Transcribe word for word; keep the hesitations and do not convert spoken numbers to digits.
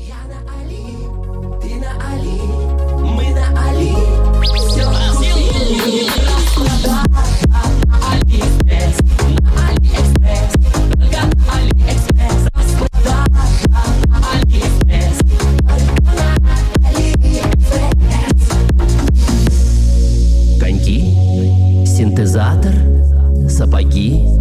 Я на Али, ты на Али, мы на Али. Все купили, распродажа на Алиэкспресс, на Алиэкспресс, только на Алиэкспресс. Распродажа на Алиэкспресс, только на Алиэкспресс. Коньки, синтезатор, сапоги,